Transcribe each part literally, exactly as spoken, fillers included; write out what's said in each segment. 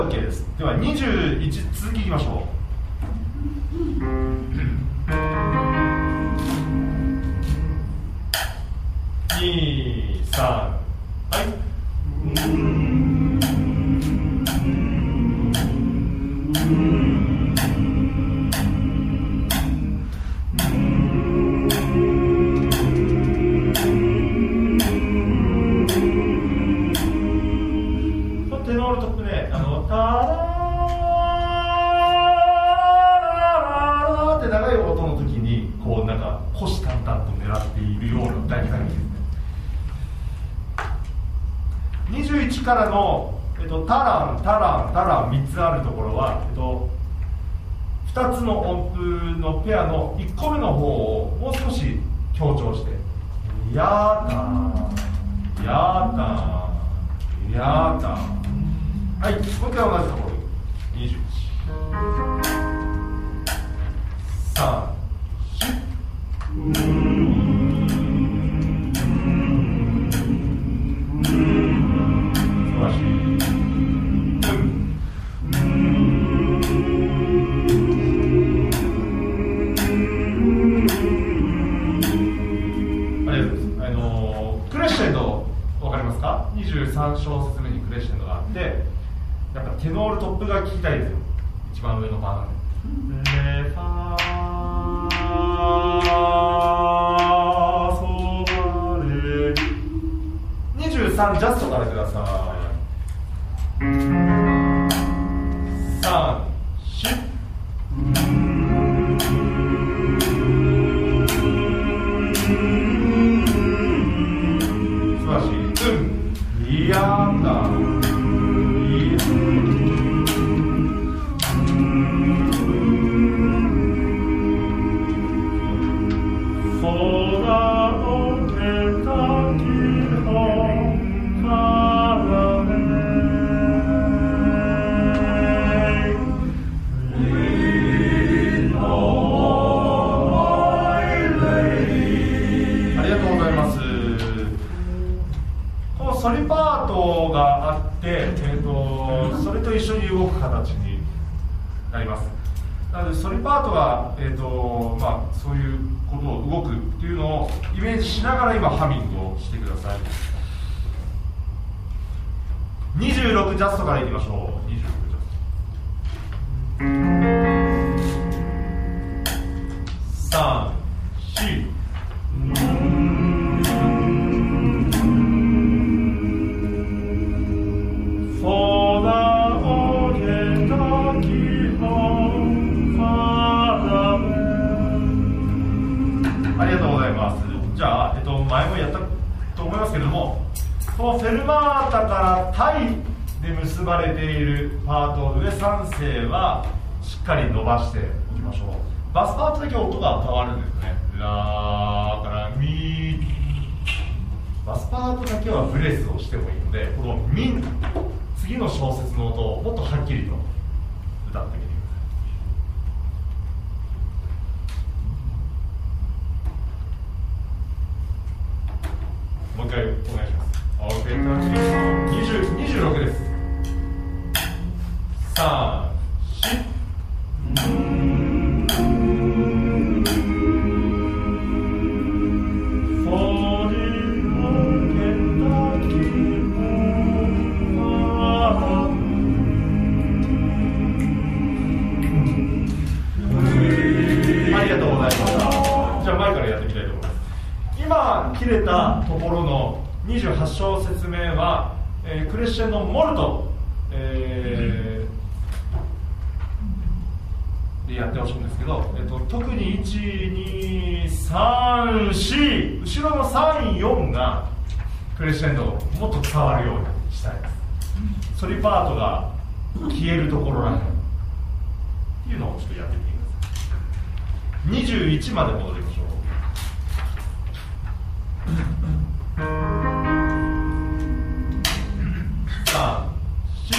OK です。ではにじゅういち続きいきましょう。に、さん、はい。テノールトップね、あのタラララって長い音の時にこうなんか虎視眈々と狙っているような大体ですね。にじゅういちからの、えっと、タランタランタランみっつあるところは、えっと、ふたつの音符のペアのいっこめの方をもう少し強調してヤータンヤータンヤータン。はい、もう一回同じところにじゅういち、さん、よん、素晴らしい。ありがとうございます。あのクレッシェンドわかりますか？にじゅうさん小節目にクレッシェンドがあって、やっぱテノールトップが聞きたいですよ。一番上のバージョンでレファーソバレにじゅうさんジャストからください。さん、しゅ素晴らしい。うんいやーだソリパートがあって、えー、とそれと一緒に動く形になります。なのでソリパートが、えーとまあ、そういうことを動くっていうのをイメージしながら今ハミングをしてください。にじゅうろくジャストからいきましょう。にじゅうろくジャストさん、しありがとうございます。じゃあ、えっと、前もやったと思いますけれども、このフェルマータからタイで結ばれているパート、上さん声はしっかり伸ばしておきましょう。バスパートだけ音が変わるんですね。ラーからミー、バスパートだけはブレスをしてもいいので、このミ、次の小節の音をもっとはっきりと歌ってみてください。もう一回お願いします。OK、にじゅう、にじゅうろくです。さん、しありがとうございました。じゃあ前からやってみたいと思います。今切れたところのにじゅうはち小節目は、えー、クレッシェンドモルト、えー、でやってほしいんですけど、えっと、特にいち、に、さん、よん後ろのさん、よんがクレッシェンドをもっと伝わるようにしたいです。ソリパートが消えるところらへんっていうのをちょっとやってみてください。にじゅういちまで戻りましょう。さん、し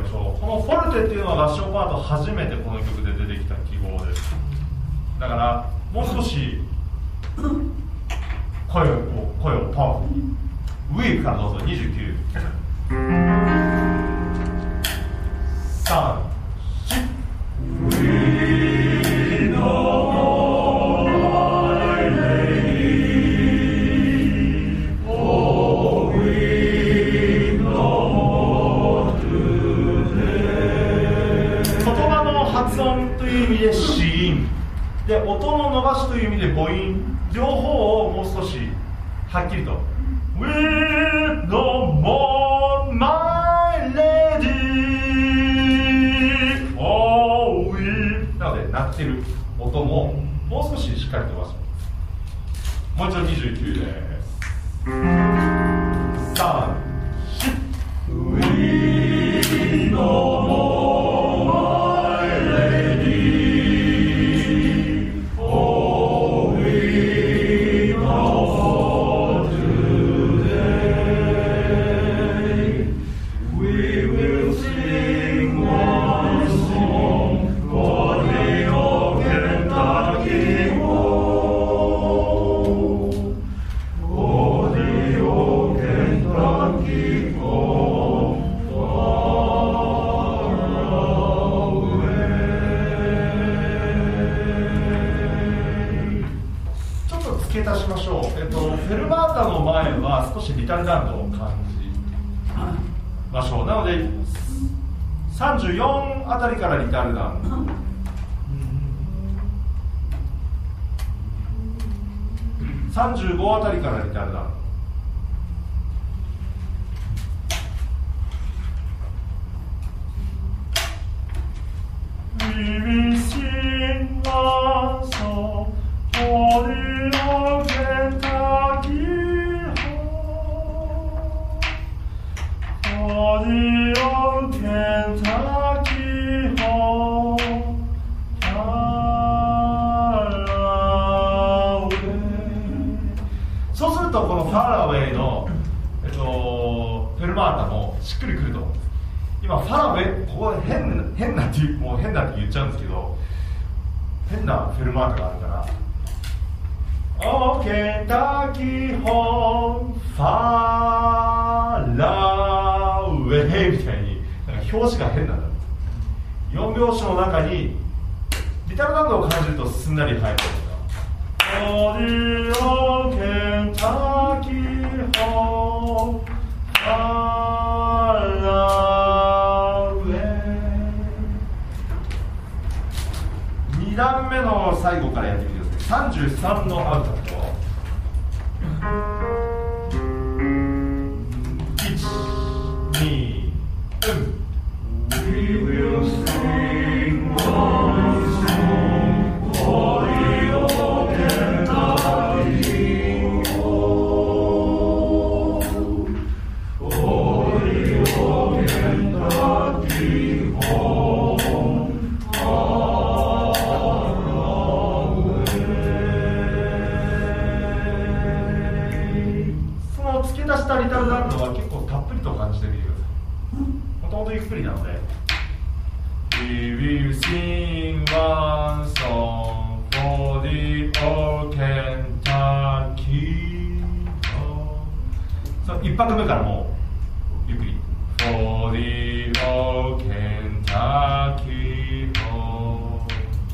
ましょう。このフォルテっていうのは合唱パート初めてこの曲で出てきた記号です。だからもう少し声を声をパワフルにウィークからどうぞ。にじゅうきゅう、さん、発音という意味で子音で、音の伸ばしという意味で母音、両方をもう少しはっきりと We no more my lady oh we なので鳴ってる音ももう少ししっかりと伸ばします。もう一度にじゅうきゅうです。さん、よん We no more付け足しましょう。えっと、フェルマータの前は少しリタルダントを感じましょう。なのでさんじゅうよんあたりからリタルダント、さんじゅうごあたりからリタルダント、We will sing a song for the old Kentucky home, for the old Kentucky home, far away。 そうするとこの far away の、えっと、フェルマータもしっくりくると思うんです。今ファラウェイ、ここ変な変なってもう変なって言っちゃうんですけど、変なフェルマータがあるから「Oh Kentucky home far away」みたいになんか表紙が変なんだ。よん拍子の中にリタルダントを感じるとすんなり入るんですが「Oh Kentucky home far away」に段目の最後からやってみてください。さんじゅうさんのアウトといち、に、うん。We will sing one song for the old Kentucky home, for the old Kentucky home.付け足したリタルダントは結構たっぷりと感じてみてください。もともとゆっくりなので We will sing one song for the old Kentucky home。 一拍目からもうゆっくり For the old Kentucky home。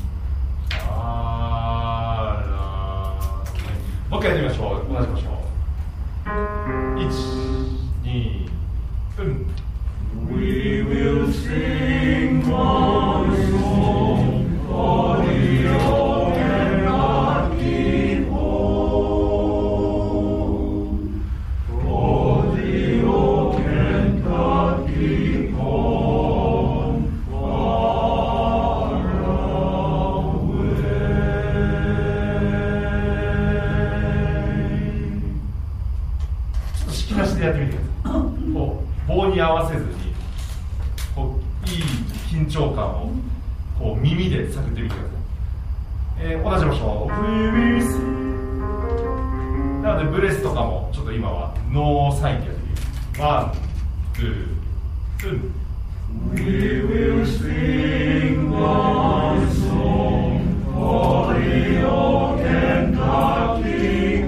もう一回やってみましょう。同じましょう。いち、に、うん。We will sing one song for the old Kentucky home, for the old Kentucky home, far away。 ちょっと引き出しでやってみてください。こう棒に合わせずにこういい緊張感をこう耳で探ってみてください。えー、同じ場所 We will sing。 なのでブレスとかもちょっと今はノーサインでやってみる。ワン、ツー、ツー。 We will sing one song for the old Kentucky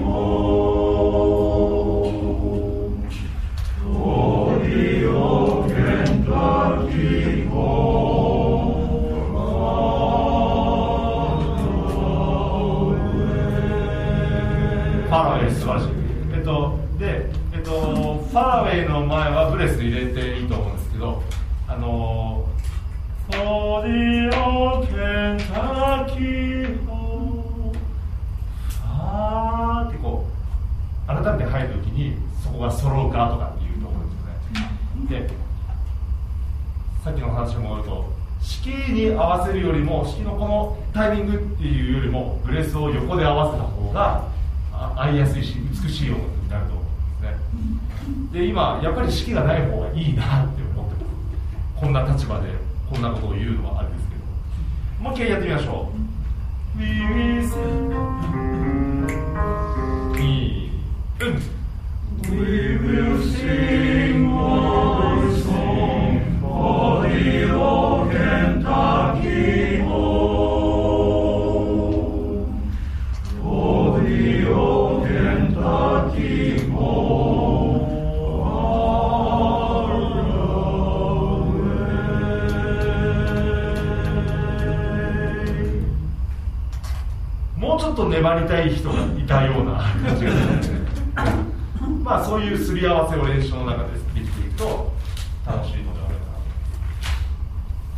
home, for the old Kentucky home,ファラウェイ素晴らしい。えっとでえっとファラウェイの前はブレス入れていいと思うんですけど、あの「For the old Kentucky home」あーってこう改めて入るときにそこが揃うかとかっていうところですよね。でさっきの話に戻ると、式に合わせるよりも式のこのタイミングっていうよりもブレスを横で合わせた方が合いやすいし美しい音楽になると思うんですね。で今やっぱり式がない方がいいなって思ってます。こんな立場でこんなことを言うのはあれですけど、もう一回やってみましょう。We will sing We will sing one song for the old Kentucky home, for the old Kentucky home, far away. もうちょっと粘りたい人がいたような感じがするんですね。まあそういうすり合わせを練習の中でできていくと楽しいと思います。